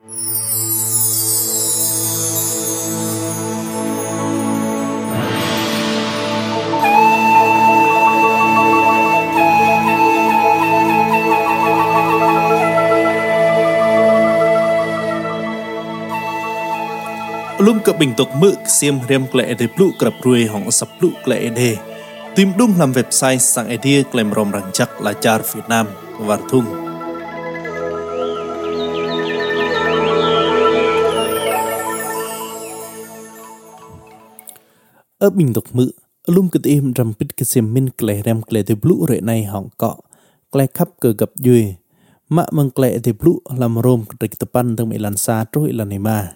Lum ke bentuk mực xiêm rem klei de plu krap ruồi hong sập plu klei de tìm đúng làm website sang idea klem rom rang chắc là char Việt Nam và thung ở bình tục mực lum ke im ram pit ke xiêm min klei rem klei de plu re này hong cọ klei khắp cơ gặp duy mạ mang klei de plu làm rom trịch tapan tang ilan sa trôi ilan ima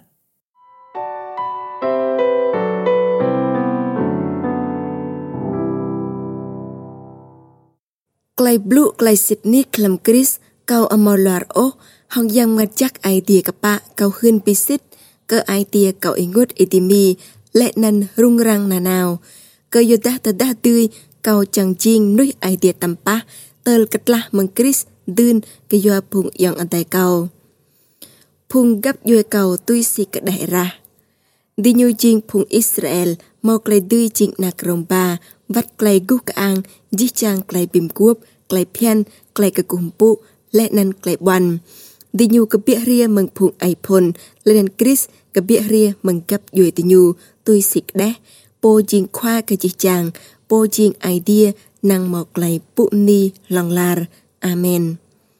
Klei blue klei Sydney klam Chris kau amolar o hong yang ngajak idea kapa kau hun pisit ke idea kau ingut itimi lệ nan rung rang na nào ke yodah tadah tươi kau chang jing nuôi idea tampa tel ketlah mang Chris dun ke yo phung yang antai kau phung gap yo kau tui si ke daerah di nyu jing phung Israel mau klei dui jing nak romba vắt klei gu kaang ji chang klei bim kuop klei pian klei ke kumpu lệ nan klei ban di nyu ke bia ria mang phung iPhone lên Chris ke bia ria mang gap yo di nyu tui si ke deh po jing khoa ke ji chang po jing idea nang mau klei pu ni long lar amen.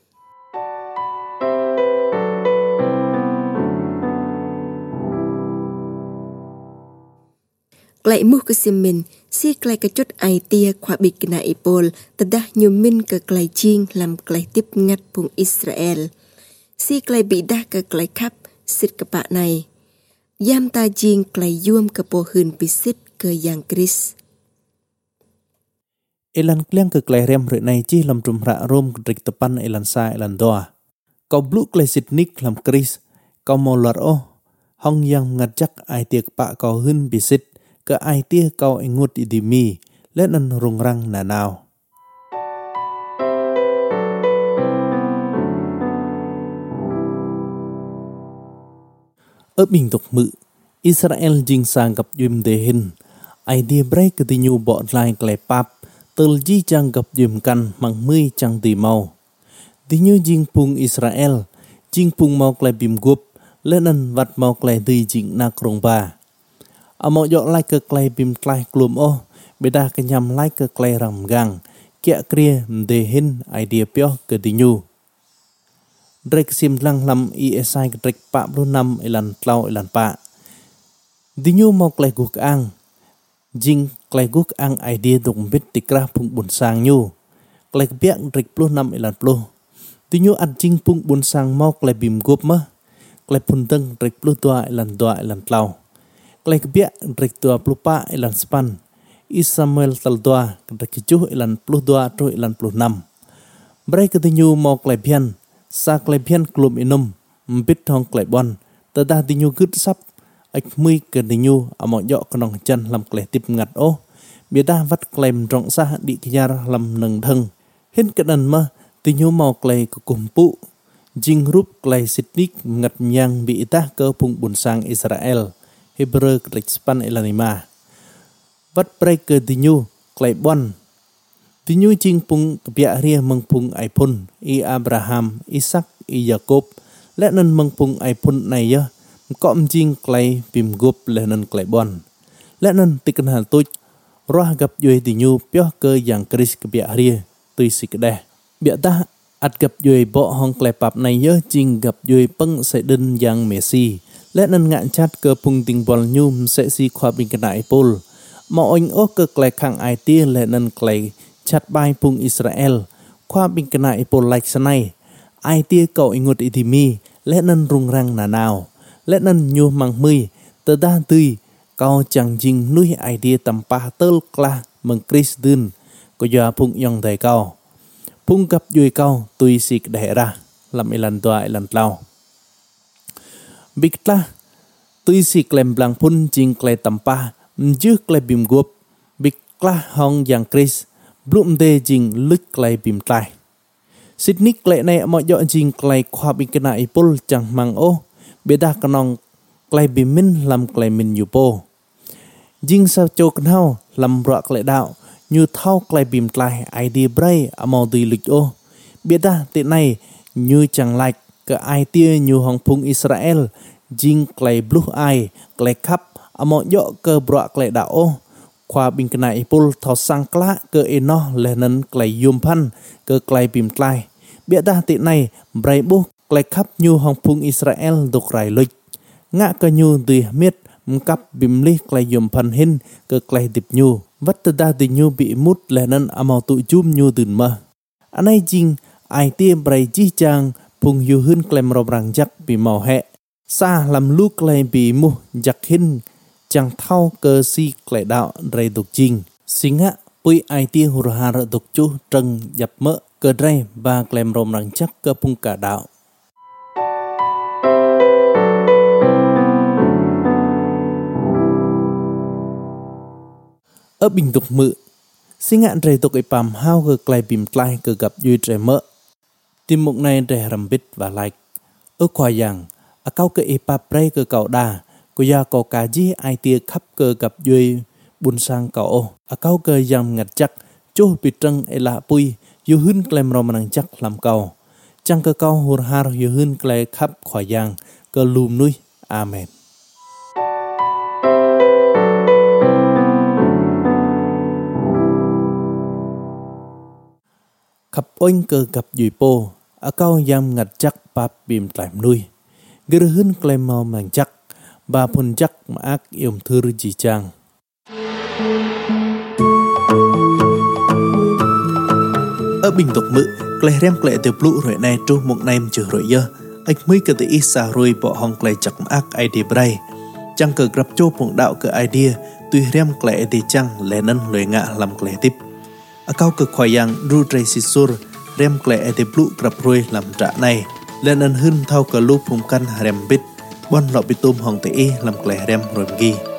Klei muh ke simin si klei ke chut idea khwa bik na ipol tadah nyumin ke klei jing lam klei tip ngat pung Israel si klei bidah ke klei khap sit ke pak này yam ta jing klei yum ke po hun pisit ke yang Chris elan kliang ke klei rem re này chi lam trum ra rom trik tapan elan sa elan doa kau blue klei Sydney lam Chris kau molar o hong yang ngajak idea pak kau hun pisit ke idea kau ingut idimi lenan rungrang na nào ở bình tục mự Israel jing sang gặp yum de hin idea break ke tinyu bo lai klei pap tel ji chang gặp yum kan mang mui chang ti mau tinyu jing pung Israel jing pung mau klei bim gup lenan vat mau klei ti jing na krong ba amo yo lai ke klei bim klei klum o beda ke nyam lai ke klei ram gang kia kria de hin idea pyo ke tinyu drek sim lang lam ESI ke drek pa 45 elan tlau elan pa tinyu mau klei guk ang jing klei guk ang idea dong bit tikrah pung bun sang nyu klei biak drek 26 elan pluh tinyu at jing pung bun sang mau klei bim gup ma klei pun teng drek 22 elan tlau klei biak drek 24 elan span Isamuel taldoa drek 7 elan 22 tro elan 26 brei ke tinyu mau klei bian sa klei bian klum inum mbit thong klei bon tadah tinyu gud sap ach mui ke tinyu amo yo knong chan lam klei tip ngat o biada vat klem rong sa di kyar lam nang thang hin kadan ma tinyu mau klei ku kumpu jing rup klei Sydney ngat myang bi itah ke pung bun sang Israel Hebrew klei span elanima vat brei ke tinyu klei bon tinyu jing pung bia ria mang pung iPhone Abraham Isaac Jacob lenan mang pung iPhone này ya cọm jing klei bim gup lenan klei bon lenan tikan hal tuj roh gap yoi tinyu pyo ke yang Chris ke bia ria tui sik deh bia ta at gap yoi bo hong klei pap này ya jing gap yoi peng se den yang Messi lenan ngạn chat ke pung ting bol nyum se si khwa bin kana ipol ma oing o ke klei khang idea lenan klei chat bai pung Israel khwa bin kana ipol like sanai idea kau ingut itimi lenan rungrang na nào lenan nyu mang mui tadah tui kau chang jing nuôi idea tampa tel klah mang Chris dun ko ya phung yong dai kau phung gap yoi kau tui sik daerah lam elan tua elan tlau biklah tui sik lem blang pun jing klei tampa mju klei bim gup biklah hong yang Chris blum de jing lut klei bim tlai Sydney klei nei mo yo jing klei khwa bin kana ipul chang mang o biết đa cái nòng cái bị min làm cái min nhiều po dinh sao cho cái hao làm rõ cái đạo như thao cái bìm lại ID bray amau đi lịch ô biết đa tiện này như chẳng lại cái idea như hong phung Israel dinh cái blue eye cái khắp amau dọ cơ rõ cái đạo ô qua bình cái này pol thao sang klá cơ eno lên cái yum pan cơ cái bìm lại biết đa tiện này bray bu cái khắp như hong phung Israel đục rải lịch ngã cơ như từ miết cặp bìm li cái yum pan hin cơ cái điệp như vắt từ đa từ như bị mút lên amau tụi chum như từ mơ anh ấy jing ai tiêm bray chi chang phung yu hin klem rộp ràng giặc bị màu hẹ xa làm lúc klay bị mu giặc hin chẳng thao cơ si klay đạo rây tục jing sinh hạ pui ai tiêm hùr hà rợ tục chú trần dập mỡ cơ rây và klem rộp ràng chắc cơ phung cả đạo ở bình tục mự sinh hạ rây tục ấy pàm hao cơ klay bìm klay cơ gặp duy rây mỡ tim mục này rẻ rầm bít và like ở khoa giang ở cao cơ epa pray cơ cậu đà của gia có cả dí ai tia khắp cơ gặp duy buôn sang cậu ở cao cơ giang ngặt chắc chú bị trăng ấy là pui yêu hưng klem rom năng chắc làm cầu chẳng cơ cao hùr har yêu hưng klem khắp khoa giang cơ lùm nuôi amen khắp oanh cơ gặp duy po ở cao giam ngặt chắc bạp bìm lại nuôi gỡ hưng klem mau màng chắc bà phun chắc mà ác yểm thư gì chàng ở bình tục mự klem rem klem từ lũ rồi này tru một nem chờ rồi giờ anh mới cơ tự ít xa rồi bỏ hong klem chắc mà ác idea bray chẳng cơ gặp cho phong đạo cơ idea tuy rem klem thì chẳng lẽ nân lời ngạ làm klem tiếp ở cao cực khoai yang ru tray sisur rem klem thì lũ gặp rồi làm trả này lên ân hưng thao cơ lúc phung căn rem bít bon lọ bị tôm hong tệ làm klem rem rồi ghi